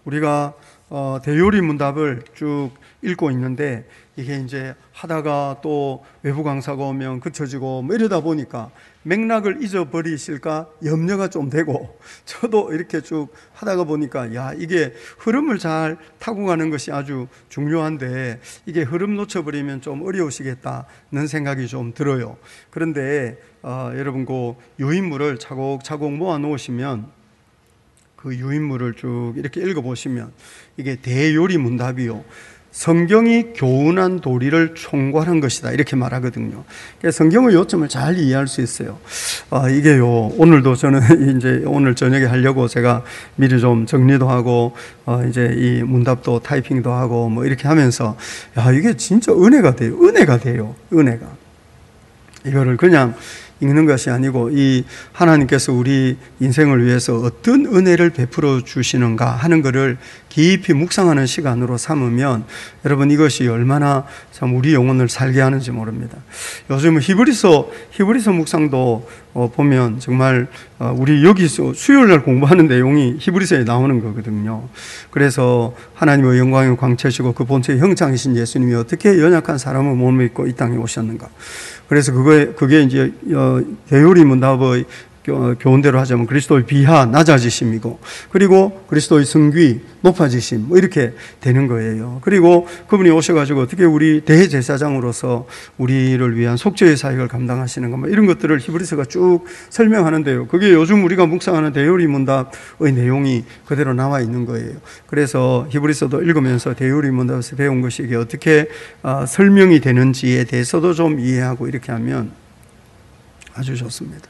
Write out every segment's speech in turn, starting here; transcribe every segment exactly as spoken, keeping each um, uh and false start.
우리가 어, 대요리 문답을 쭉 읽고 있는데 이게 이제 하다가 또 외부 강사가 오면 그쳐지고 뭐 이러다 보니까 맥락을 잊어버리실까 염려가 좀 되고, 저도 이렇게 쭉 하다가 보니까 야, 이게 흐름을 잘 타고 가는 것이 아주 중요한데 이게 흐름 놓쳐버리면 좀 어려우시겠다는 생각이 좀 들어요. 그런데 어, 여러분 그 유인물을 차곡차곡 모아 놓으시면, 그 유인물을 쭉 이렇게 읽어보시면 이게 대요리 문답이요, 성경이 교훈한 도리를 총괄한 것이다, 이렇게 말하거든요. 성경의 요점을 잘 이해할 수 있어요. 아, 이게요, 오늘도 저는 이제 오늘 저녁에 하려고 제가 미리 좀 정리도 하고, 어, 이제 이 문답도 타이핑도 하고 뭐 이렇게 하면서, 야, 이게 진짜 은혜가 돼요. 은혜가 돼요. 은혜가. 이거를 그냥 읽는 것이 아니고 이 하나님께서 우리 인생을 위해서 어떤 은혜를 베풀어 주시는가 하는 것을 깊이 묵상하는 시간으로 삼으면 여러분 이것이 얼마나 참 우리 영혼을 살게 하는지 모릅니다. 요즘 히브리서 히브리서 묵상도 어, 보면 정말 어, 우리 여기서 수요일날 공부하는 내용이 히브리서에 나오는 거거든요. 그래서 하나님의 영광의 광채시고 그 본체의 형상이신 예수님이 어떻게 연약한 사람을 몸에 입고 이 땅에 오셨는가. 그래서 그거에, 그게 이제, 어, 대요리 문답의 교훈대로 하자면 그리스도의 비하, 낮아지심이고, 그리고 그리스도의 승귀, 높아지심, 뭐 이렇게 되는 거예요. 그리고 그분이 오셔가지고 어떻게 우리 대제사장으로서 우리를 위한 속죄의 사역을 감당하시는가, 뭐 이런 것들을 히브리서가 쭉 설명하는데요. 그게 요즘 우리가 묵상하는 대요리 문답의 내용이 그대로 나와 있는 거예요. 그래서 히브리서도 읽으면서 대요리 문답에서 배운 것이 이게 어떻게 어, 설명이 되는지에 대해서도 좀 이해하고 이렇게 하면 아주 좋습니다.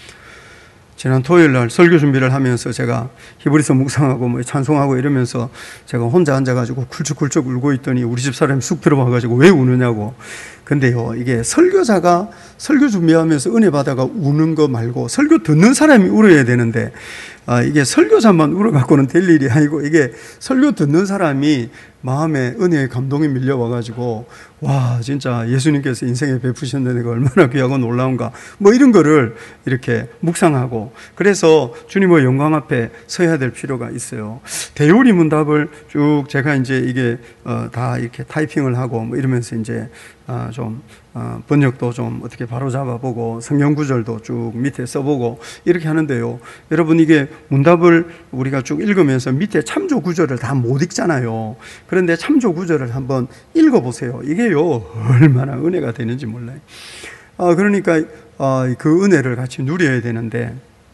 지난 토요일 날 설교 준비를 하면서 제가 히브리서 묵상하고 뭐 찬송하고 이러면서 제가 혼자 앉아가지고 굴쩍굴쩍 울고 있더니 우리 집 사람이 쑥 들어와가지고 왜 우느냐고. 근데요, 이게 설교자가 설교 준비하면서 은혜 받아가 우는 거 말고 설교 듣는 사람이 울어야 되는데, 아, 이게 설교자만 울어갖고는 될 일이 아니고 이게 설교 듣는 사람이 마음에 은혜의 감동이 밀려와가지고, 와, 진짜 예수님께서 인생에 베푸신 은혜가 얼마나 귀하고 놀라운가, 뭐 이런 거를 이렇게 묵상하고, 그래서 주님의 영광 앞에 서야 될 필요가 있어요. 대요리 문답을 쭉 제가 이제 이게 어, 다 이렇게 타이핑을 하고 뭐 이러면서 이제 어, 좀 어, 번역도 좀 어떻게 바로 잡아보고 성경 구절도 쭉 밑에 써보고 이렇게 하는데요. 여러분 이게 문답을 우리가 쭉 읽으면서 밑에 참조 구절을 다 못 읽잖아요. 그런데 참조 구절을 한번 읽어보세요. 이게요 얼마나 은혜가 되는지 몰라요. 아, 그러니까 어, 그 은혜를 같이 누려야 되는데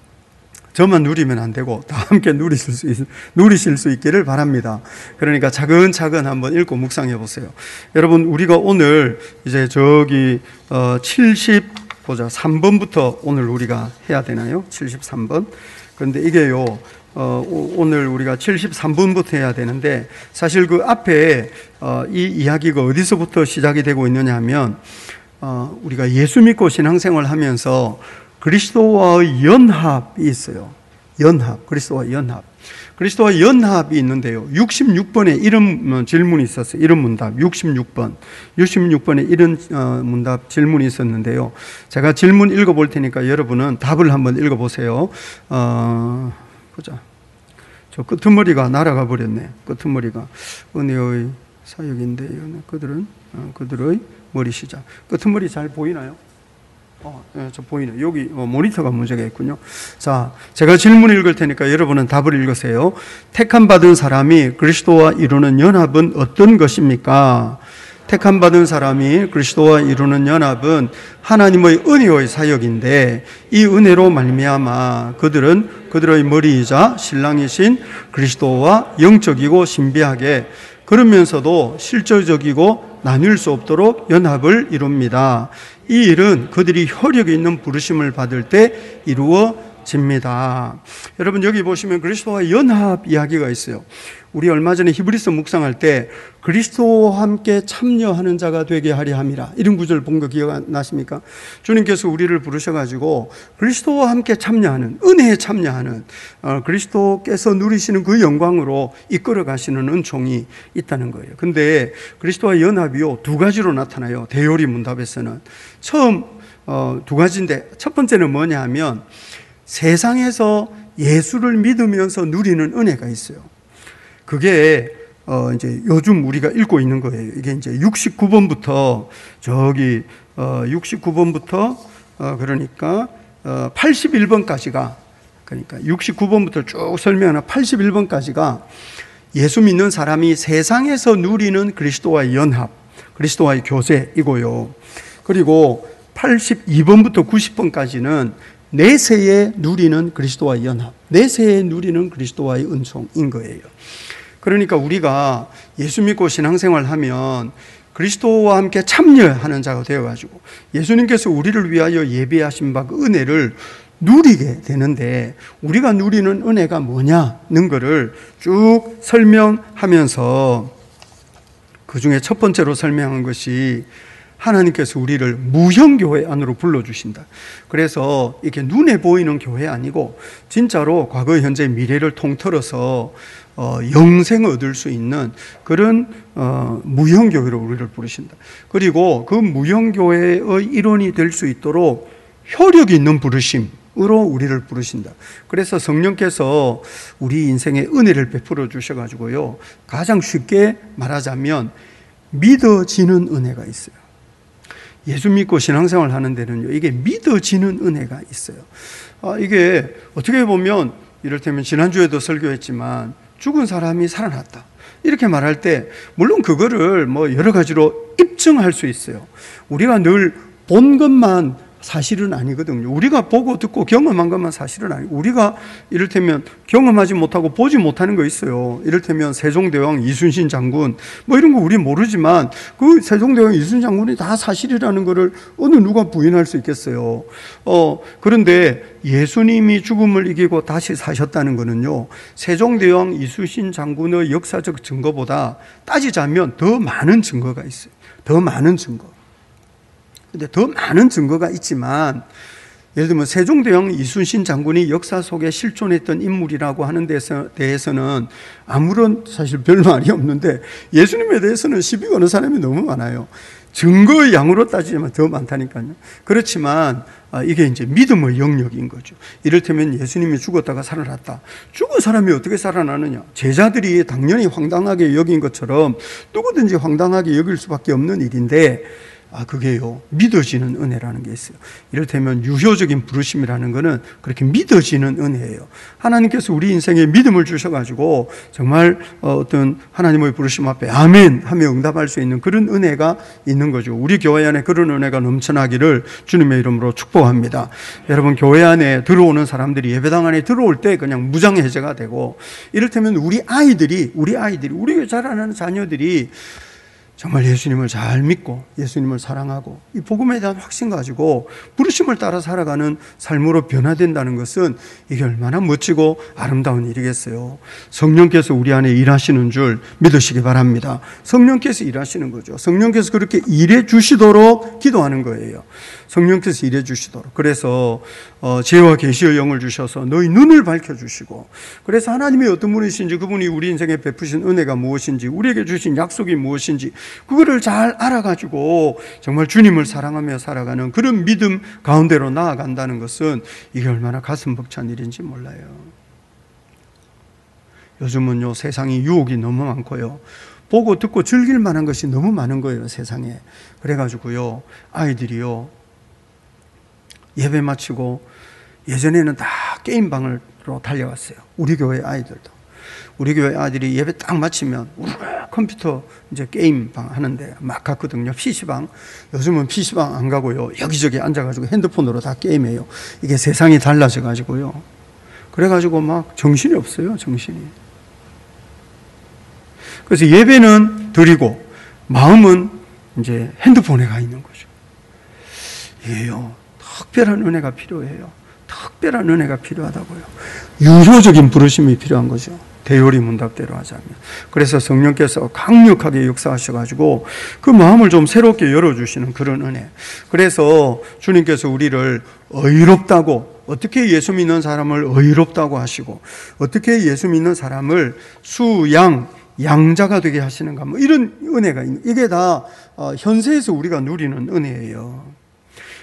저만 누리면 안 되고 다 함께 누리실 수, 있, 누리실 수 있기를 바랍니다. 그러니까 차근차근 한번 읽고 묵상해 보세요. 여러분, 우리가 오늘 이제 저기, 어, 칠십, 보자, 삼 번부터 오늘 우리가 해야 되나요? 칠십삼 번. 그런데 이게요, 어, 오늘 우리가 칠십삼 번부터 해야 되는데 사실 그 앞에, 어, 이 이야기가 어디서부터 시작이 되고 있느냐 하면, 어, 우리가 예수 믿고 신앙생활 하면서 그리스도와의 연합이 있어요. 연합, 그리스도와 연합. 그리스도와 연합이 있는데요. 육십육 번에 이런 질문이 있었어요. 이런 문답, 육십육 번. 육십육 번에 이런 문답 질문이 있었는데요. 제가 질문 읽어볼 테니까 여러분은 답을 한번 읽어보세요. 어, 보자. 저 끄트머리가 날아가 버렸네. 끄트머리가. 은혜의 사역인데, 그들은, 어, 그들의 머리 시작. 끄트머리 잘 보이나요? 어, 예, 저 보이네. 여기 어, 모니터가 문제가 있군요. 자, 제가 질문을 읽을 테니까 여러분은 답을 읽으세요. 택함 받은 사람이 그리스도와 이루는 연합은 어떤 것입니까? 택함 받은 사람이 그리스도와 이루는 연합은 하나님의 은혜의 사역인데 이 은혜로 말미암아 그들은 그들의 머리이자 신랑이신 그리스도와 영적이고 신비하게 그러면서도 실질적이고 나뉠 수 없도록 연합을 이룹니다. 이 일은 그들이 혈육이 있는 부르심을 받을 때 이루어집니다. 여러분 여기 보시면 그리스도와 연합 이야기가 있어요. 우리 얼마 전에 히브리서 묵상할 때 그리스도와 함께 참여하는 자가 되게 하려 함이라 이런 구절 본 거 기억나십니까? 주님께서 우리를 부르셔가지고 그리스도와 함께 참여하는, 은혜에 참여하는, 어, 그리스도께서 누리시는 그 영광으로 이끌어 가시는 은총이 있다는 거예요. 근데 그리스도와 연합이요 두 가지로 나타나요. 대요리 문답에서는 처음 어, 두 가지인데 첫 번째는 뭐냐 하면 세상에서 예수를 믿으면서 누리는 은혜가 있어요. 그게 어 이제 요즘 우리가 읽고 있는 거예요. 이게 이제 육십구 번부터 저기 어 육십구 번부터 어 그러니까 어 팔십일 번까지가, 그러니까 육십구 번부터 쭉 설명하는 팔십일 번까지가 예수 믿는 사람이 세상에서 누리는 그리스도와의 연합, 그리스도와의 교제이고요. 그리고 팔십이 번부터 구십 번까지는 내세에 누리는 그리스도와의 연합, 내세에 누리는 그리스도와의 은총인 거예요. 그러니까 우리가 예수 믿고 신앙생활 하면 그리스도와 함께 참여하는 자가 되어가지고 예수님께서 우리를 위하여 예비하신 바 그 은혜를 누리게 되는데, 우리가 누리는 은혜가 뭐냐는 것을 쭉 설명하면서 그 중에 첫 번째로 설명한 것이 하나님께서 우리를 무형교회 안으로 불러주신다. 그래서 이렇게 눈에 보이는 교회 아니고 진짜로 과거, 현재, 미래를 통틀어서 어, 영생을 얻을 수 있는 그런 어, 무형교회로 우리를 부르신다. 그리고 그 무형교회의 일원이 될 수 있도록 효력 있는 부르심으로 우리를 부르신다. 그래서 성령께서 우리 인생에 은혜를 베풀어 주셔가지고요, 가장 쉽게 말하자면 믿어지는 은혜가 있어요. 예수 믿고 신앙생활 하는 데는요, 이게 믿어지는 은혜가 있어요. 아, 이게 어떻게 보면 이를테면 지난주에도 설교했지만 죽은 사람이 살아났다 이렇게 말할 때 물론 그거를 뭐 여러 가지로 입증할 수 있어요. 우리가 늘 본 것만 사실은 아니거든요. 우리가 보고 듣고 경험한 것만 사실은 아니고, 우리가 이를테면 경험하지 못하고 보지 못하는 거 있어요. 이를테면 세종대왕 이순신 장군 뭐 이런 거 우리 모르지만 그 세종대왕 이순신 장군이 다 사실이라는 거를 어느 누가 부인할 수 있겠어요. 어 그런데 예수님이 죽음을 이기고 다시 사셨다는 거는요, 세종대왕 이순신 장군의 역사적 증거보다 따지자면 더 많은 증거가 있어요. 더 많은 증거. 근데 더 많은 증거가 있지만, 예를 들면 세종대왕 이순신 장군이 역사 속에 실존했던 인물이라고 하는 데서, 대해서는 아무런 사실 별 말이 없는데, 예수님에 대해서는 시비 거는 사람이 너무 많아요. 증거의 양으로 따지면 더 많다니까요. 그렇지만 이게 이제 믿음의 영역인 거죠. 이를테면 예수님이 죽었다가 살아났다. 죽은 사람이 어떻게 살아나느냐? 제자들이 당연히 황당하게 여긴 것처럼 누구든지 황당하게 여길 수밖에 없는 일인데, 아, 그게요, 믿어지는 은혜라는 게 있어요. 이를테면 유효적인 부르심이라는 거는 그렇게 믿어지는 은혜예요. 하나님께서 우리 인생에 믿음을 주셔가지고 정말 어떤 하나님의 부르심 앞에 아멘 하며 응답할 수 있는 그런 은혜가 있는 거죠. 우리 교회 안에 그런 은혜가 넘쳐나기를 주님의 이름으로 축복합니다. 여러분, 교회 안에 들어오는 사람들이 예배당 안에 들어올 때 그냥 무장해제가 되고, 이를테면 우리 아이들이 우리 아이들이 우리 자라나는 자녀들이 정말 예수님을 잘 믿고 예수님을 사랑하고 이 복음에 대한 확신 가지고 부르심을 따라 살아가는 삶으로 변화된다는 것은 이게 얼마나 멋지고 아름다운 일이겠어요. 성령께서 우리 안에 일하시는 줄 믿으시기 바랍니다. 성령께서 일하시는 거죠. 성령께서 그렇게 일해 주시도록 기도하는 거예요. 성령께서 일해 주시도록. 그래서 어, 지혜와 계시의 영을 주셔서 너희 눈을 밝혀주시고, 그래서 하나님이 어떤 분이신지, 그분이 우리 인생에 베푸신 은혜가 무엇인지, 우리에게 주신 약속이 무엇인지 그거를 잘 알아가지고 정말 주님을 사랑하며 살아가는 그런 믿음 가운데로 나아간다는 것은 이게 얼마나 가슴 벅찬 일인지 몰라요. 요즘은요, 세상이 유혹이 너무 많고요, 보고 듣고 즐길 만한 것이 너무 많은 거예요, 세상에. 그래가지고요, 아이들이요, 예배 마치고 예전에는 다 게임방으로 달려갔어요. 우리 교회 아이들도. 우리 교회 아이들이 예배 딱 마치면 컴퓨터 이제 게임방 하는데 막 갔거든요. 피시방. 요즘은 피시방 안 가고요, 여기저기 앉아가지고 핸드폰으로 다 게임해요. 이게 세상이 달라져가지고요. 그래가지고 막 정신이 없어요, 정신이. 그래서 예배는 드리고 마음은 이제 핸드폰에 가 있는 거죠. 이게요, 특별한 은혜가 필요해요. 특별한 은혜가 필요하다고요. 유효적인 부르심이 필요한 거죠. 대요리 문답대로 하자면. 그래서 성령께서 강력하게 역사하셔가지고 그 마음을 좀 새롭게 열어주시는 그런 은혜. 그래서 주님께서 우리를 의롭다고, 어떻게 예수 믿는 사람을 의롭다고 하시고, 어떻게 예수 믿는 사람을 수양, 양자가 되게 하시는가, 뭐 이런 은혜가 있는, 이게 다 현세에서 우리가 누리는 은혜예요.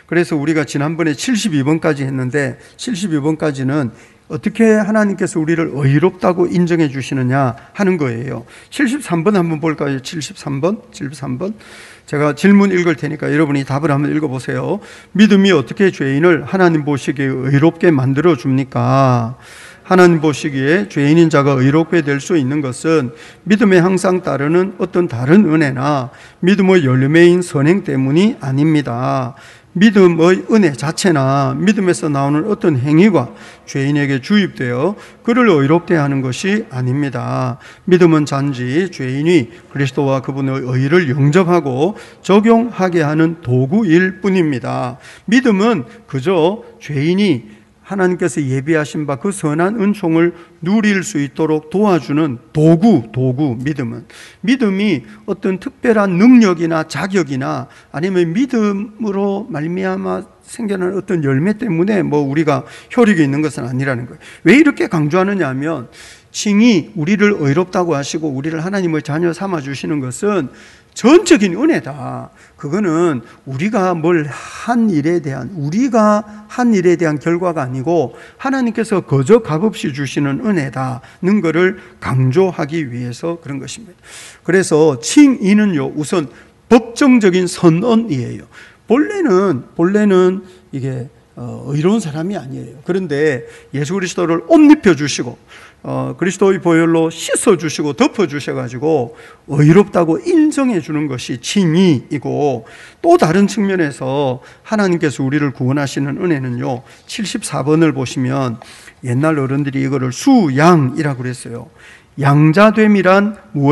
그래서 우리가 지난번에 칠십이 번까지 했는데 칠십이 번까지는 어떻게 하나님께서 우리를 의롭다고 인정해 주시느냐 하는 거예요. 칠십삼 번 한번 볼까요? 칠십삼 번, 칠십삼 번. 제가 질문 읽을 테니까 여러분이 답을 한번 읽어보세요. 믿음이 어떻게 죄인을 하나님 보시기에 의롭게 만들어 줍니까? 하나님 보시기에 죄인인 자가 의롭게 될 수 있는 것은 믿음에 항상 따르는 어떤 다른 은혜나 믿음의 열매인 선행 때문이 아닙니다. 믿음의 은혜 자체나 믿음에서 나오는 어떤 행위가 죄인에게 주입되어 그를 의롭게 하는 것이 아닙니다. 믿음은 단지 죄인이 그리스도와 그분의 의를 영접하고 적용하게 하는 도구일 뿐입니다. 믿음은 그저 죄인이 하나님께서 예비하신 바 그 선한 은총을 누릴 수 있도록 도와주는 도구, 도구, 믿음은. 믿음이 어떤 특별한 능력이나 자격이나 아니면 믿음으로 말미암아 생겨난 어떤 열매 때문에 뭐 우리가 효력이 있는 것은 아니라는 거예요. 왜 이렇게 강조하느냐 하면 칭이 우리를 의롭다고 하시고 우리를 하나님의 자녀 삼아 주시는 것은 전적인 은혜다. 그거는 우리가 뭘 한 일에 대한, 우리가 한 일에 대한 결과가 아니고 하나님께서 거저 값없이 주시는 은혜다는 것을 강조하기 위해서 그런 것입니다. 그래서 칭의는요, 우선 법정적인 선언이에요. 본래는, 본래는 이게 의로운 사람이 아니에요. 그런데 예수 그리스도를 옷 입혀주시고 어, 그리스도의 보혈로 씻어주시고 덮어주셔가지고 의롭다고 인정해주는 것이 칭의이고, 또 다른 측면에서 하나님께서 우리를 구원하시는 은혜는요, 칠십사 번을 보시면 옛날 어른들이 이거를 수양이라고 그랬어요. 양자됨이란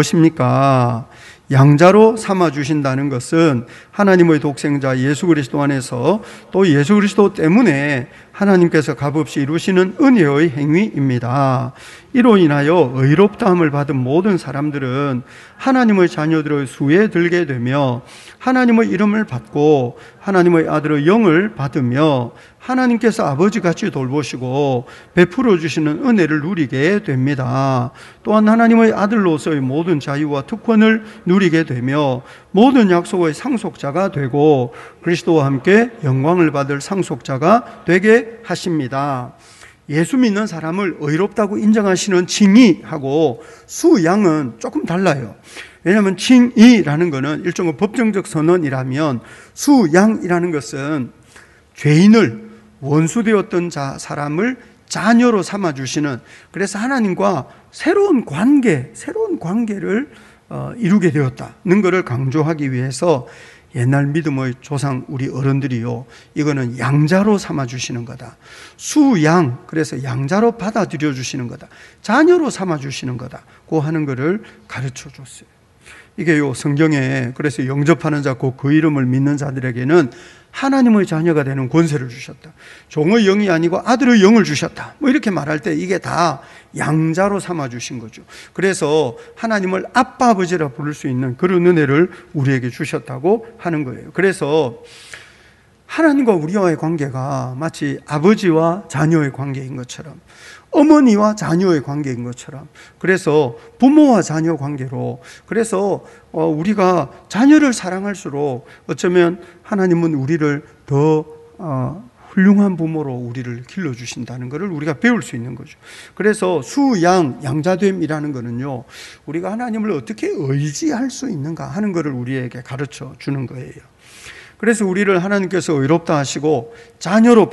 무엇입니까? 양자로 삼아주신다는 것은 하나님의 독생자 예수 그리스도 안에서 또 예수 그리스도 때문에 하나님께서 값없이 이루시는 은혜의 행위입니다. 이로 인하여 의롭다함을 받은 모든 사람들은 하나님의 자녀들의 수에 들게 되며 하나님의 이름을 받고 하나님의 아들의 영을 받으며 하나님께서 아버지같이 돌보시고 베풀어 주시는 은혜를 누리게 됩니다. 또한 하나님의 아들로서의 모든 자유와 특권을 누리게 되며 모든 약속의 상속자가 되고 그리스도와 함께 영광을 받을 상속자가 되게 하십니다. 예수 믿는 사람을 의롭다고 인정하시는 칭의하고 수양은 조금 달라요. 왜냐하면 칭의라는 것은 일종의 법정적 선언이라면 수양이라는 것은 죄인을 원수되었던 자, 사람을 자녀로 삼아주시는, 그래서 하나님과 새로운 관계, 새로운 관계를 어, 이루게 되었다는 것을 강조하기 위해서 옛날 믿음의 조상 우리 어른들이요, 이거는 양자로 삼아주시는 거다. 수양, 그래서 양자로 받아들여 주시는 거다. 자녀로 삼아주시는 거다. 고 하는 것을 가르쳐 줬어요. 이게요, 성경에 그래서 영접하는 자, 곧 그 이름을 믿는 자들에게는 하나님의 자녀가 되는 권세를 주셨다. 종의 영이 아니고 아들의 영을 주셨다. 뭐 이렇게 말할 때 이게 다 양자로 삼아주신 거죠. 그래서 하나님을 아빠 아버지라 부를 수 있는 그런 은혜를 우리에게 주셨다고 하는 거예요. 그래서 하나님과 우리와의 관계가 마치 아버지와 자녀의 관계인 것처럼, 어머니와 자녀의 관계인 것처럼, 그래서 부모와 자녀 관계로, 그래서 우리가 자녀를 사랑할수록 어쩌면 하나님은 우리를 더 훌륭한 부모로 우리를 길러주신다는 것을 우리가 배울 수 있는 거죠. 그래서 수양, 양자됨이라는 것은요, 우리가 하나님을 어떻게 의지할 수 있는가 하는 것을 우리에게 가르쳐 주는 거예요. 그래서 우리를 하나님께서 의롭다 하시고 자녀로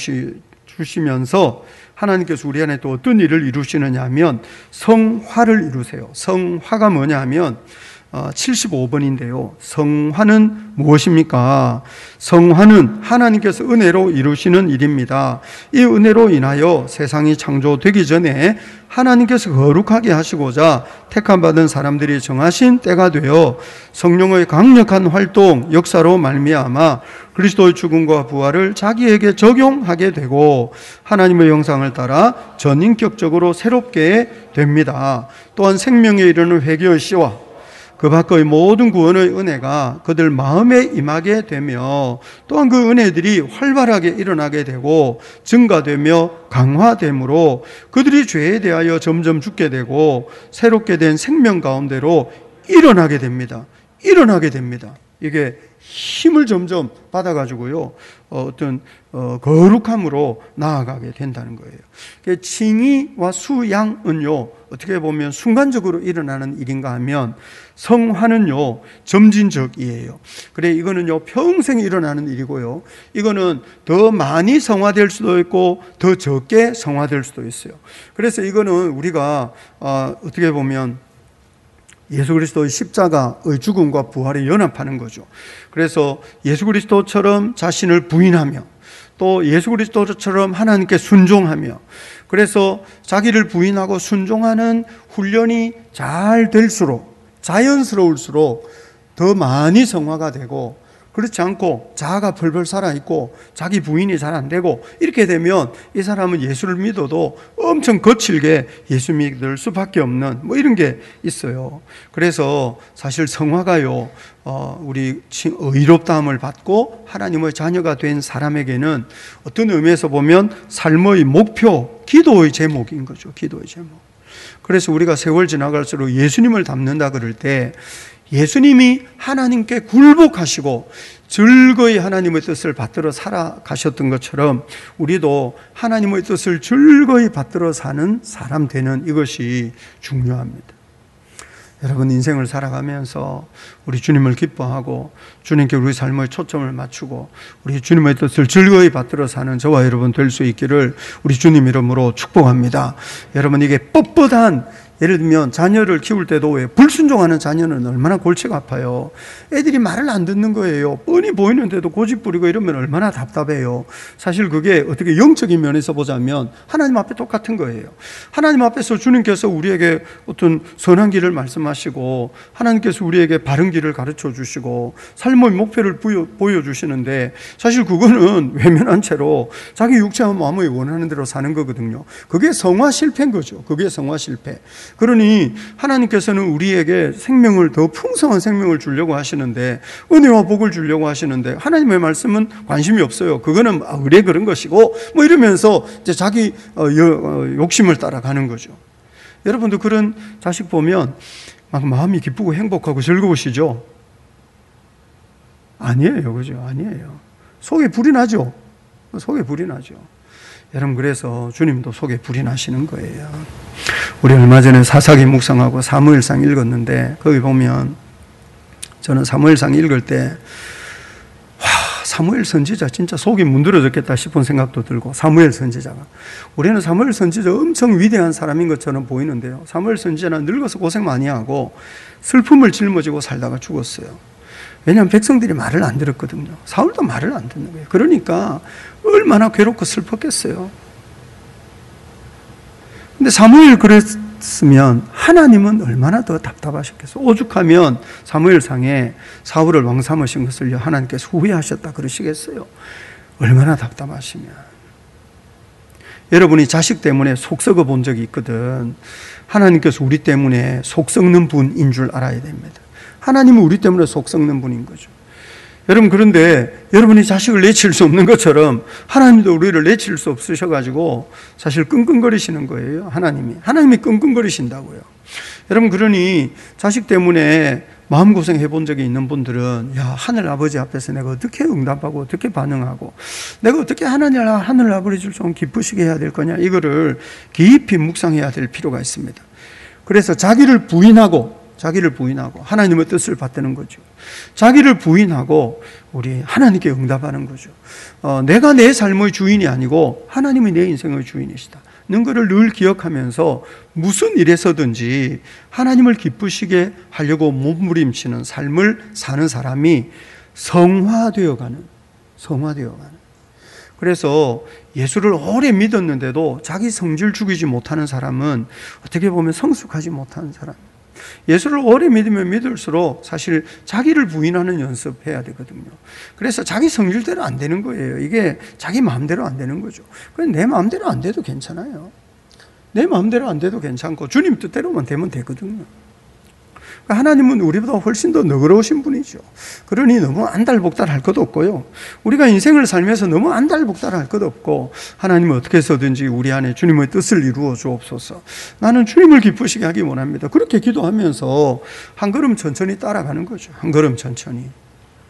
받아주시면서 하나님께서 우리 안에 또 어떤 일을 이루시느냐 하면 성화를 이루세요. 성화가 뭐냐 하면 칠십오 번인데요. 성화는 무엇입니까? 성화는 하나님께서 은혜로 이루시는 일입니다. 이 은혜로 인하여 세상이 창조되기 전에 하나님께서 거룩하게 하시고자 택함받은 사람들이 정하신 때가 되어 성령의 강력한 활동, 역사로 말미암아 그리스도의 죽음과 부활을 자기에게 적용하게 되고 하나님의 형상을 따라 전인격적으로 새롭게 됩니다. 또한 생명에 이르는 회개의 씨와 그 밖의 모든 구원의 은혜가 그들 마음에 임하게 되며 또한 그 은혜들이 활발하게 일어나게 되고 증가되며 강화되므로 그들이 죄에 대하여 점점 죽게 되고 새롭게 된 생명 가운데로 일어나게 됩니다. 일어나게 됩니다. 이게 힘을 점점 받아가지고요, 어, 어떤 어, 거룩함으로 나아가게 된다는 거예요. 칭의와 수양은요, 어떻게 보면 순간적으로 일어나는 일인가 하면 성화는요 점진적이에요. 그래, 이거는요 평생 일어나는 일이고요, 이거는 더 많이 성화될 수도 있고 더 적게 성화될 수도 있어요. 그래서 이거는 우리가 어, 어떻게 보면 예수 그리스도의 십자가의 죽음과 부활에 연합하는 거죠. 그래서 예수 그리스도처럼 자신을 부인하며 또 예수 그리스도처럼 하나님께 순종하며, 그래서 자기를 부인하고 순종하는 훈련이 잘 될수록, 자연스러울수록 더 많이 성화가 되고, 그렇지 않고 자아가 벌벌 살아있고 자기 부인이 잘 안 되고 이렇게 되면 이 사람은 예수를 믿어도 엄청 거칠게 예수 믿을 수밖에 없는 뭐 이런 게 있어요. 그래서 사실 성화가요, 어, 우리 의롭다함을 받고 하나님의 자녀가 된 사람에게는 어떤 의미에서 보면 삶의 목표, 기도의 제목인 거죠. 기도의 제목. 그래서 우리가 세월 지나갈수록 예수님을 닮는다 그럴 때 예수님이 하나님께 굴복하시고 즐거이 하나님의 뜻을 받들어 살아가셨던 것처럼 우리도 하나님의 뜻을 즐거이 받들어 사는 사람 되는 이것이 중요합니다. 여러분, 인생을 살아가면서 우리 주님을 기뻐하고 주님께 우리 삶의 초점을 맞추고 우리 주님의 뜻을 즐거이 받들어 사는 저와 여러분 될 수 있기를 우리 주님 이름으로 축복합니다. 여러분, 이게 뻣뻣한, 예를 들면 자녀를 키울 때도 왜 불순종하는 자녀는 얼마나 골치가 아파요. 애들이 말을 안 듣는 거예요. 뻔히 보이는데도 고집 부리고 이러면 얼마나 답답해요. 사실 그게 어떻게 영적인 면에서 보자면 하나님 앞에 똑같은 거예요. 하나님 앞에서 주님께서 우리에게 어떤 선한 길을 말씀하시고 하나님께서 우리에게 바른 길을 가르쳐 주시고 삶의 목표를 보여주시는데 사실 그거는 외면한 채로 자기 육체와 마음이 원하는 대로 사는 거거든요. 그게 성화 실패인 거죠. 그게 성화 실패. 그러니 하나님께서는 우리에게 생명을, 더 풍성한 생명을 주려고 하시는데, 은혜와 복을 주려고 하시는데 하나님의 말씀은 관심이 없어요. 그거는 의뢰 그런 것이고 뭐 이러면서 이제 자기 욕심을 따라가는 거죠. 여러분도 그런 자식 보면 막 마음이 기쁘고 행복하고 즐거우시죠? 아니에요. 그죠? 아니에요. 속에 불이 나죠? 속에 불이 나죠. 여러분, 그래서 주님도 속에 불이 나시는 거예요. 우리 얼마 전에 사사기 묵상하고 사무엘상 읽었는데 거기 보면 저는 사무엘상 읽을 때 와, 사무엘 선지자 진짜 속이 문드러졌겠다 싶은 생각도 들고, 사무엘 선지자가, 우리는 사무엘 선지자 엄청 위대한 사람인 것처럼 보이는데요, 사무엘 선지자는 늙어서 고생 많이 하고 슬픔을 짊어지고 살다가 죽었어요. 왜냐하면 백성들이 말을 안 들었거든요. 사울도 말을 안 듣는 거예요. 그러니까 얼마나 괴롭고 슬펐겠어요. 근데 사무엘 그랬으면 하나님은 얼마나 더 답답하셨겠어요. 오죽하면 사무엘상에 사울을 왕 삼으신 것을 하나님께서 후회하셨다 그러시겠어요. 얼마나 답답하시면. 여러분이 자식 때문에 속 썩어 본 적이 있거든. 하나님께서 우리 때문에 속 썩는 분인 줄 알아야 됩니다. 하나님은 우리 때문에 속 썩는 분인 거죠. 여러분, 그런데 여러분이 자식을 내칠 수 없는 것처럼 하나님도 우리를 내칠 수 없으셔가지고 사실 끙끙거리시는 거예요. 하나님이 하나님이 끙끙거리신다고요. 여러분, 그러니 자식 때문에 마음고생 해본 적이 있는 분들은, 야, 하늘 아버지 앞에서 내가 어떻게 응답하고 어떻게 반응하고 내가 어떻게 하나님, 하늘 아버지를 좀 기쁘시게 해야 될 거냐, 이거를 깊이 묵상해야 될 필요가 있습니다. 그래서 자기를 부인하고 자기를 부인하고 하나님의 뜻을 받드는 거죠. 자기를 부인하고 우리 하나님께 응답하는 거죠. 어, 내가 내 삶의 주인이 아니고 하나님이 내 인생의 주인이시다 는 것을 늘 기억하면서 무슨 일에서든지 하나님을 기쁘시게 하려고 몸부림치는 삶을 사는 사람이 성화되어가는, 성화되어가는. 그래서 예수를 오래 믿었는데도 자기 성질 죽이지 못하는 사람은 어떻게 보면 성숙하지 못하는 사람. 예수를 오래 믿으면 믿을수록 사실 자기를 부인하는 연습해야 되거든요. 그래서 자기 성질대로 안 되는 거예요. 이게 자기 마음대로 안 되는 거죠. 내 마음대로 안 돼도 괜찮아요. 내 마음대로 안 돼도 괜찮고 주님 뜻대로만 되면 되거든요. 하나님은 우리보다 훨씬 더 너그러우신 분이죠. 그러니 너무 안달복달할 것도 없고요. 우리가 인생을 살면서 너무 안달복달할 것도 없고, 하나님은 어떻게 해서든지 우리 안에 주님의 뜻을 이루어 주옵소서. 나는 주님을 기쁘시게 하기 원합니다. 그렇게 기도하면서 한 걸음 천천히 따라가는 거죠. 한 걸음 천천히.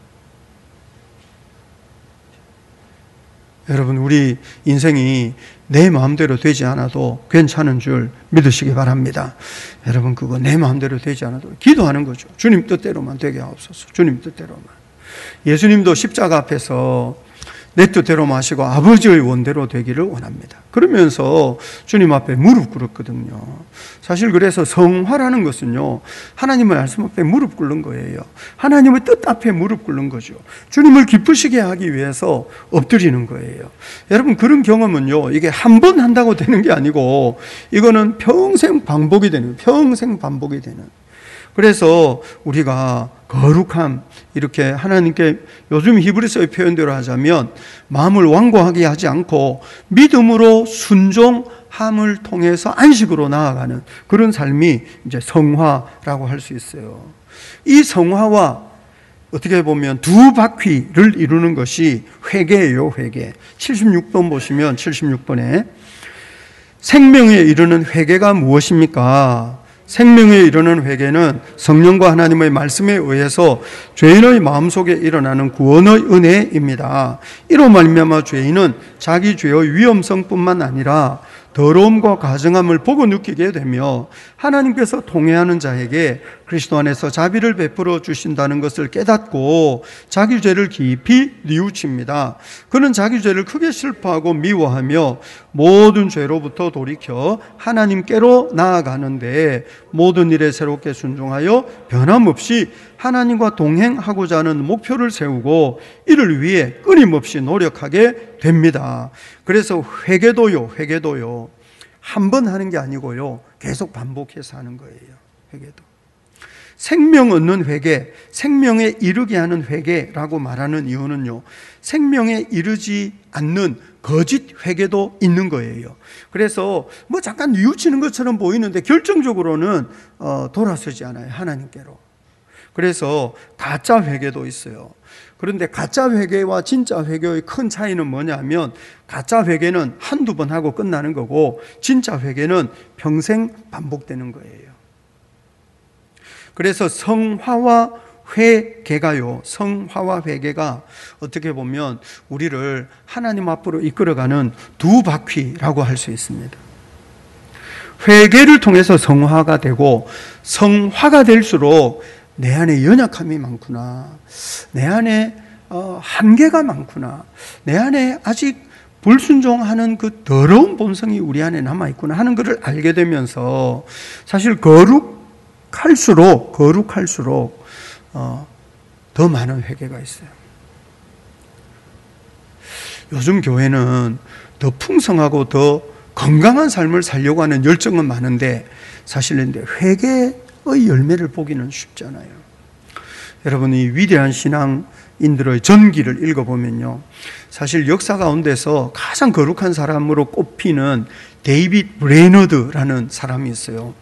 여러분, 우리 인생이 내 마음대로 되지 않아도 괜찮은 줄 믿으시기 바랍니다. 여러분, 그거 내 마음대로 되지 않아도 기도하는 거죠. 주님 뜻대로만 되게 하옵소서. 주님 뜻대로만. 예수님도 십자가 앞에서 내 뜻대로 마시고 아버지의 원대로 되기를 원합니다. 그러면서 주님 앞에 무릎 꿇었거든요. 사실 그래서 성화라는 것은요, 하나님의 말씀 앞에 무릎 꿇는 거예요. 하나님의 뜻 앞에 무릎 꿇는 거죠. 주님을 기쁘시게 하기 위해서 엎드리는 거예요. 여러분, 그런 경험은요, 이게 한 번 한다고 되는 게 아니고 이거는 평생 반복이 되는, 평생 반복이 되는. 그래서 우리가 거룩함, 이렇게 하나님께 요즘 히브리서의 표현대로 하자면 마음을 완고하게 하지 않고 믿음으로 순종함을 통해서 안식으로 나아가는 그런 삶이 이제 성화라고 할 수 있어요. 이 성화와 어떻게 보면 두 바퀴를 이루는 것이 회개예요, 회개. 칠십육 번 보시면 칠십육 번에 생명에 이르는 회개가 무엇입니까? 생명에 이르는 회개는 성령과 하나님의 말씀에 의해서 죄인의 마음속에 일어나는 구원의 은혜입니다. 이로 말미암아 죄인은 자기 죄의 위험성뿐만 아니라 더러움과 가증함을 보고 느끼게 되며 하나님께서 통회하는 자에게 그리스도 안에서 자비를 베풀어 주신다는 것을 깨닫고 자기 죄를 깊이 뉘우칩니다. 그는 자기 죄를 크게 슬퍼하고 미워하며 모든 죄로부터 돌이켜 하나님께로 나아가는데 모든 일에 새롭게 순종하여 변함없이 하나님과 동행하고자 하는 목표를 세우고 이를 위해 끊임없이 노력하게 됩니다. 그래서 회개도요, 회개도요, 한 번 하는 게 아니고요, 계속 반복해서 하는 거예요. 회개도. 생명 얻는 회개, 생명에 이르게 하는 회개라고 말하는 이유는요, 생명에 이르지 않는 거짓 회개도 있는 거예요. 그래서 뭐 잠깐 뉘우치는 것처럼 보이는데 결정적으로는 어, 돌아서지 않아요, 하나님께로. 그래서 가짜 회개도 있어요. 그런데 가짜 회개와 진짜 회개의 큰 차이는 뭐냐면 가짜 회개는 한두 번 하고 끝나는 거고 진짜 회개는 평생 반복되는 거예요. 그래서 성화와 회개가요, 성화와 회개가 어떻게 보면 우리를 하나님 앞으로 이끌어가는 두 바퀴라고 할 수 있습니다. 회개를 통해서 성화가 되고 성화가 될수록 내 안에 연약함이 많구나, 내 안에 어, 한계가 많구나, 내 안에 아직 불순종하는 그 더러운 본성이 우리 안에 남아있구나 하는 것을 알게 되면서 사실 거룩할수록 거룩할수록 어, 더 많은 회개가 있어요. 요즘 교회는 더 풍성하고 더 건강한 삶을 살려고 하는 열정은 많은데 사실은 회개의 열매를 보기는 쉽잖아요. 여러분이 위대한 신앙인들의 전기를 읽어보면요, 사실 역사 가운데서 가장 거룩한 사람으로 꼽히는 데이빗 브레너드라는 사람이 있어요.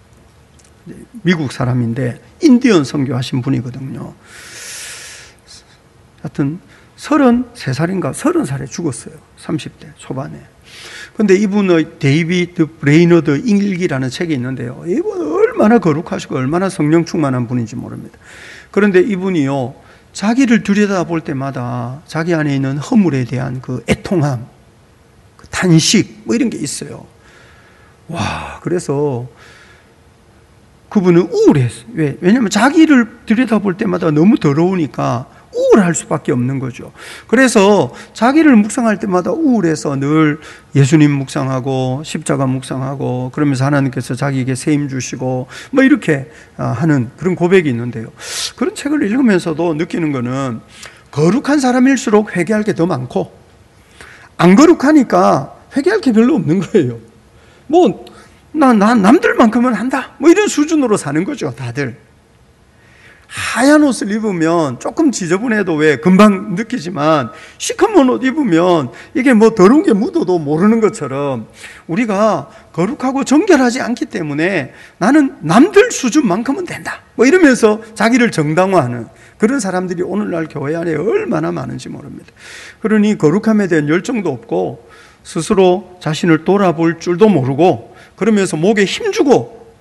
미국 사람인데 인디언 선교하신 분이거든요. 하여튼 서른세 살인가 서른 살에 죽었어요. 삼십 대 초반에. 근데 이분의 데이비드 브레이너드 일기라는 책이 있는데요, 이분 얼마나 거룩하시고 얼마나 성령 충만한 분인지 모릅니다. 그런데 이분이요, 자기를 들여다볼 때마다 자기 안에 있는 허물에 대한 그 애통함, 그 탄식 뭐 이런 게 있어요. 와, 그래서 그분은 우울했어요. 왜? 왜냐하면 자기를 들여다볼 때마다 너무 더러우니까 우울할 수밖에 없는 거죠. 그래서 자기를 묵상할 때마다 우울해서 늘 예수님 묵상하고 십자가 묵상하고 그러면서 하나님께서 자기에게 세임 주시고 뭐 이렇게 하는 그런 고백이 있는데요, 그런 책을 읽으면서도 느끼는 거는 거룩한 사람일수록 회개할 게 더 많고 안 거룩하니까 회개할 게 별로 없는 거예요. 뭐 나, 나 남들만큼은 한다 뭐 이런 수준으로 사는 거죠, 다들. 하얀 옷을 입으면 조금 지저분해도 왜 금방 느끼지만 시커먼 옷 입으면 이게 뭐 더러운 게 묻어도 모르는 것처럼 우리가 거룩하고 정결하지 않기 때문에 나는 남들 수준만큼은 된다 뭐 이러면서 자기를 정당화하는 그런 사람들이 오늘날 교회 안에 얼마나 많은지 모릅니다. 그러니 거룩함에 대한 열정도 없고 스스로 자신을 돌아볼 줄도 모르고 그러면서 목에 힘주고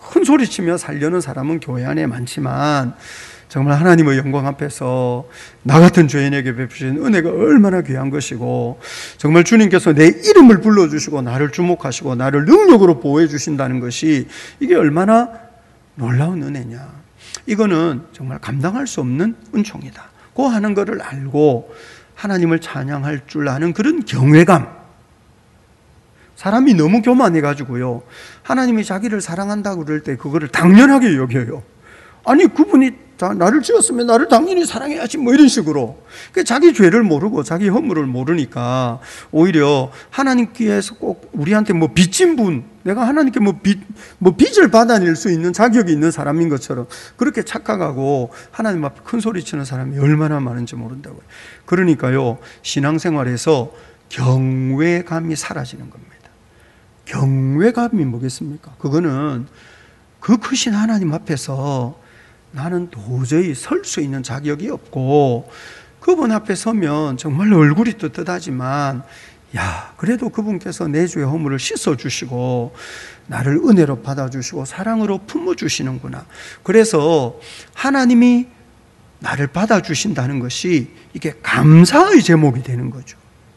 큰 소리치며 살려는 사람은 교회 안에 많지만 정말 하나님의 영광 앞에서 나 같은 죄인에게 베푸신 은혜가 얼마나 귀한 것이고, 정말 주님께서 내 이름을 불러주시고 나를 주목하시고 나를 능력으로 보호해 주신다는 것이 이게 얼마나 놀라운 은혜냐. 이거는 정말 감당할 수 없는 은총이다 고 하는 것을 알고 하나님을 찬양할 줄 아는 그런 경외감. 사람이 너무 교만해가지고요, 하나님이 자기를 사랑한다고 그럴 때 그거를 당연하게 여겨요. 아니, 그분이 나를 지었으면 나를 당연히 사랑해야지, 뭐 이런 식으로. 자기 죄를 모르고 자기 허물을 모르니까 오히려 하나님께서 꼭 우리한테 뭐 빚진 분, 내가 하나님께 뭐 빚, 뭐 빚을 받아낼 수 있는 자격이 있는 사람인 것처럼 그렇게 착각하고 하나님 앞에 큰 소리 치는 사람이 얼마나 많은지 모른다고요. 그러니까요, 신앙생활에서 경외감이 사라지는 겁니다. 경외감이 뭐겠습니까? 그거는 그 크신 하나님 앞에서 나는 도저히 설 수 있는 자격이 없고, 그분 앞에 서면 정말 얼굴이 떳떳하지만, 야, 그래도 그분께서 내 죄의 허물을 씻어주시고 나를 은혜로 받아주시고 사랑으로 품어주시는구나. 그래서 하나님이 나를 받아주신다는 것이 이게 감사의 제목이 되는 거죠.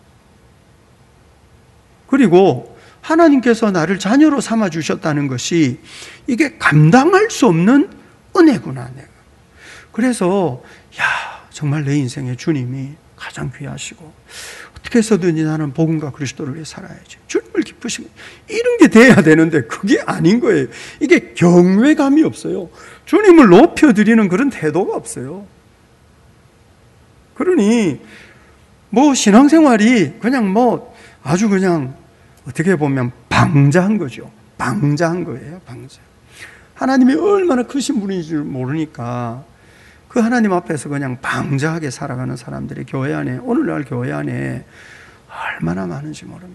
그리고 하나님께서 나를 자녀로 삼아주셨다는 것이 이게 감당할 수 없는 은혜구나, 내가. 그래서 야, 정말 내 인생에 주님이 가장 귀하시고 어떻게 해서든지 나는 복음과 그리스도를 위해 살아야지, 주님을 기쁘시고, 이런 게 돼야 되는데 그게 아닌 거예요. 이게 경외감이 없어요. 주님을 높여드리는 그런 태도가 없어요. 그러니 뭐 신앙생활이 그냥 뭐 아주 그냥 어떻게 보면 방자한 거죠. 방자한 거예요. 방자. 하나님이 얼마나 크신 분인 줄 모르니까 그 하나님 앞에서 그냥 방자하게 살아가는 사람들이 교회 안에, 오늘날 교회 안에 얼마나 많은지 모릅니다.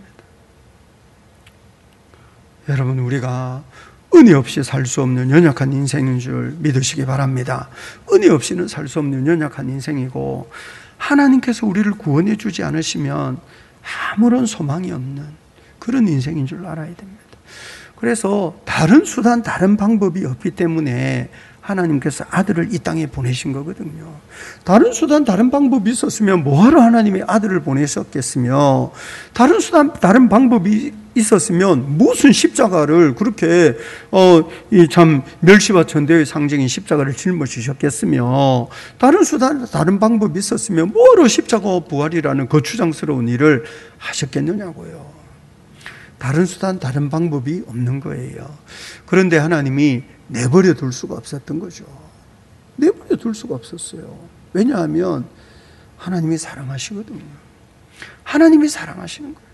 여러분, 우리가 은혜 없이 살 수 없는 연약한 인생인 줄 믿으시기 바랍니다. 은혜 없이는 살 수 없는 연약한 인생이고, 하나님께서 우리를 구원해 주지 않으시면 아무런 소망이 없는 그런 인생인 줄 알아야 됩니다. 그래서 다른 수단, 다른 방법이 없기 때문에 하나님께서 아들을 이 땅에 보내신 거거든요. 다른 수단, 다른 방법이 있었으면 뭐하러 하나님의 아들을 보내셨겠으며, 다른 수단, 다른 방법이 있었으면 무슨 십자가를 그렇게 어, 이 참 멸시와 천대의 상징인 십자가를 짊어지셨겠으며, 다른 수단, 다른 방법이 있었으면 뭐하러 십자가와 부활이라는 거추장스러운 일을 하셨겠느냐고요. 다른 수단, 다른 방법이 없는 거예요. 그런데 하나님이 내버려 둘 수가 없었던 거죠. 내버려 둘 수가 없었어요. 왜냐하면 하나님이 사랑하시거든요. 하나님이 사랑하시는 거예요.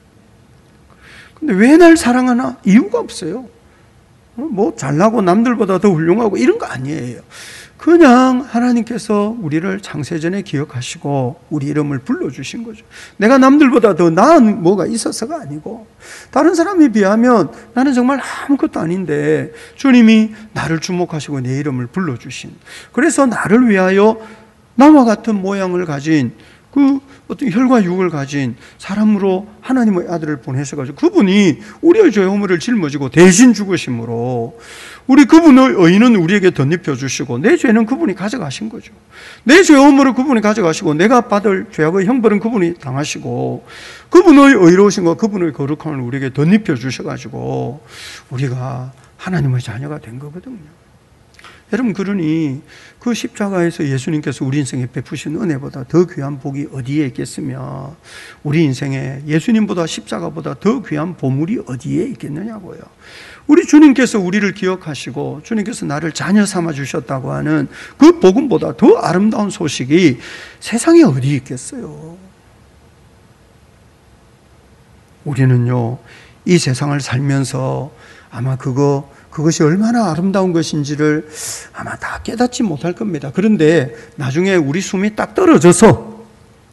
근데 왜 날 사랑하나? 이유가 없어요. 뭐 잘나고 남들보다 더 훌륭하고 이런 거 아니에요. 그냥 하나님께서 우리를 창세전에 기억하시고 우리 이름을 불러주신 거죠. 내가 남들보다 더 나은 뭐가 있어서가 아니고, 다른 사람에 비하면 나는 정말 아무것도 아닌데 주님이 나를 주목하시고 내 이름을 불러주신, 그래서 나를 위하여 나와 같은 모양을 가진 그 어떤 혈과 육을 가진 사람으로 하나님의 아들을 보내셔가지고 그분이 우리의 죄의 허물을 짊어지고 대신 죽으심으로 우리 그분의 의는 우리에게 덧입혀 주시고 내 죄는 그분이 가져가신 거죠. 내 죄의 허물을 그분이 가져가시고 내가 받을 죄악의 형벌은 그분이 당하시고 그분의 의로우신과 그분의 거룩함을 우리에게 덧입혀 주셔가지고 우리가 하나님의 자녀가 된 거거든요. 여러분, 그러니 그 십자가에서 예수님께서 우리 인생에 베푸신 은혜보다 더 귀한 복이 어디에 있겠으며, 우리 인생에 예수님보다 십자가보다 더 귀한 보물이 어디에 있겠느냐고요. 우리 주님께서 우리를 기억하시고 주님께서 나를 자녀 삼아 주셨다고 하는 그 복음보다 더 아름다운 소식이 세상에 어디 있겠어요. 우리는요, 이 세상을 살면서 아마 그거 그것이 얼마나 아름다운 것인지를 아마 다 깨닫지 못할 겁니다. 그런데 나중에 우리 숨이 딱 떨어져서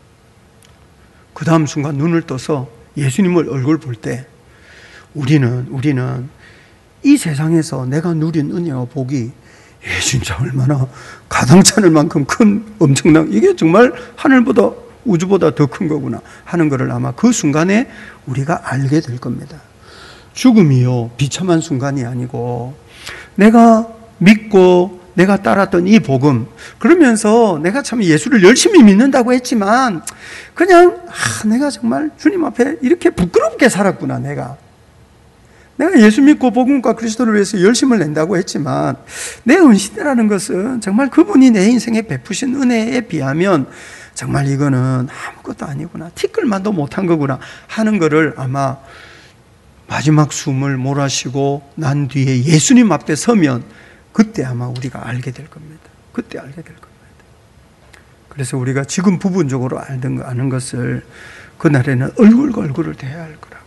그 다음 순간 눈을 떠서 예수님을 얼굴 볼 때 우리는 우리는 이 세상에서 내가 누린 은혜와 복이 예, 진짜 얼마나 가당찮을 만큼 큰 엄청난, 이게 정말 하늘보다 우주보다 더 큰 거구나 하는 것을 아마 그 순간에 우리가 알게 될 겁니다. 죽음이요, 비참한 순간이 아니고 내가 믿고 내가 따랐던 이 복음, 그러면서 내가 참 예수를 열심히 믿는다고 했지만 그냥 아, 내가 정말 주님 앞에 이렇게 부끄럽게 살았구나. 내가 내가 예수 믿고 복음과 그리스도를 위해서 열심을 낸다고 했지만 내 은신이라는 것은 정말 그분이 내 인생에 베푸신 은혜에 비하면 정말 이거는 아무것도 아니구나, 티끌만도 못한 거구나 하는 거를 아마 마지막 숨을 몰아쉬고 난 뒤에 예수님 앞에 서면 그때 아마 우리가 알게 될 겁니다. 그때 알게 될 겁니다. 그래서 우리가 지금 부분적으로 알던 아는 것을 그날에는 얼굴과 얼굴을 대해야 할 거라고.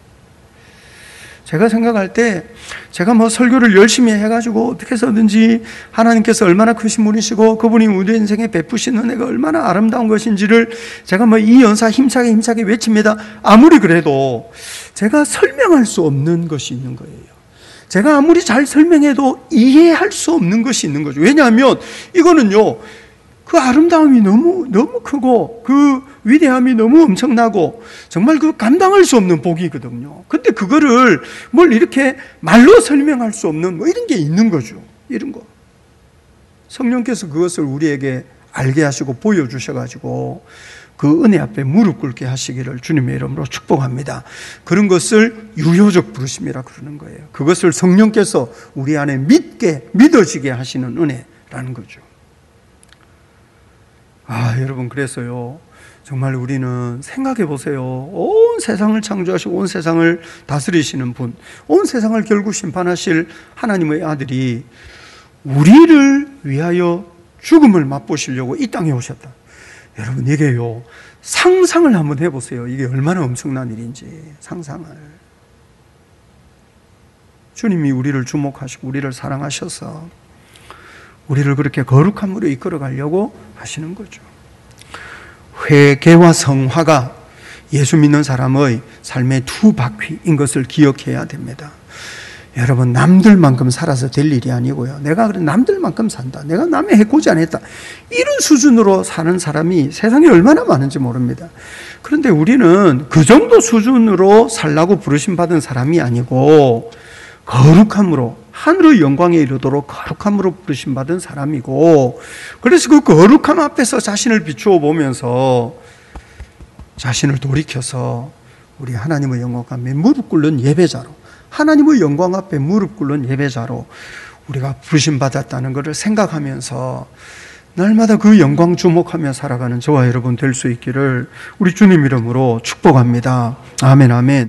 제가 생각할 때 제가 뭐 설교를 열심히 해가지고 어떻게 해서든지 하나님께서 얼마나 크신 분이시고 그분이 우리 인생에 베푸신 은혜가 얼마나 아름다운 것인지를 제가 뭐 이 연사 힘차게 힘차게 외칩니다. 아무리 그래도 제가 설명할 수 없는 것이 있는 거예요. 제가 아무리 잘 설명해도 이해할 수 없는 것이 있는 거죠. 왜냐하면 이거는요, 그 아름다움이 너무 너무 크고 그 위대함이 너무 엄청나고 정말 그 감당할 수 없는 복이거든요. 근데 그거를 뭘 이렇게 말로 설명할 수 없는 뭐 이런 게 있는 거죠. 이런 거. 성령께서 그것을 우리에게 알게 하시고 보여주셔가지고 그 은혜 앞에 무릎 꿇게 하시기를 주님의 이름으로 축복합니다. 그런 것을 유효적 부르심이라 그러는 거예요. 그것을 성령께서 우리 안에 믿게, 믿어지게 하시는 은혜라는 거죠. 아, 여러분, 그래서요, 정말 우리는 생각해 보세요. 온 세상을 창조하시고 온 세상을 다스리시는 분, 온 세상을 결국 심판하실 하나님의 아들이 우리를 위하여 죽음을 맛보시려고 이 땅에 오셨다. 여러분, 이게요, 상상을 한번 해보세요. 이게 얼마나 엄청난 일인지. 상상을. 주님이 우리를 주목하시고 우리를 사랑하셔서 우리를 그렇게 거룩함으로 이끌어 가려고 하시는 거죠. 회개와 성화가 예수 믿는 사람의 삶의 두 바퀴인 것을 기억해야 됩니다. 여러분, 남들만큼 살아서 될 일이 아니고요. 내가 그래 남들만큼 산다, 내가 남의 해코지 안 했다, 이런 수준으로 사는 사람이 세상에 얼마나 많은지 모릅니다. 그런데 우리는 그 정도 수준으로 살라고 부르심받은 사람이 아니고 거룩함으로, 하늘의 영광에 이르도록 거룩함으로 부르심받은 사람이고, 그래서 그 거룩함 앞에서 자신을 비추어 보면서 자신을 돌이켜서 우리 하나님의 영광 앞에 무릎 꿇는 예배자로, 하나님의 영광 앞에 무릎 꿇는 예배자로 우리가 부르심받았다는 것을 생각하면서 날마다 그 영광 주목하며 살아가는 저와 여러분 될 수 있기를 우리 주님 이름으로 축복합니다. 아멘, 아멘.